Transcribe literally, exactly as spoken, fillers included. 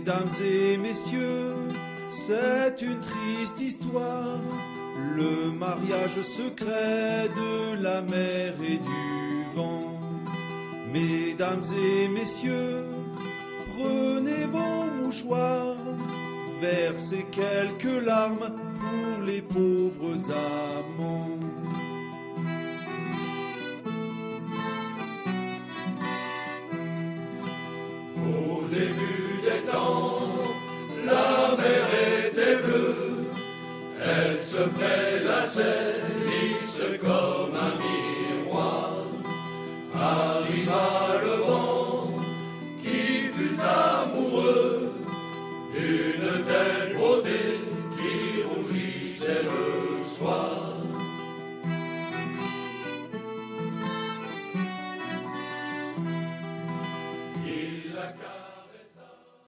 Mesdames et messieurs, c'est une triste histoire, le mariage secret de la mer et du vent. Mesdames et messieurs, prenez vos mouchoirs, versez quelques larmes pour les pauvres amants. Au début des temps, la mer était bleue, elle se prélassait, lisse comme un miroir. Arriva le vent qui fut amoureux d'une telle beauté qui rougissait le soir. Il la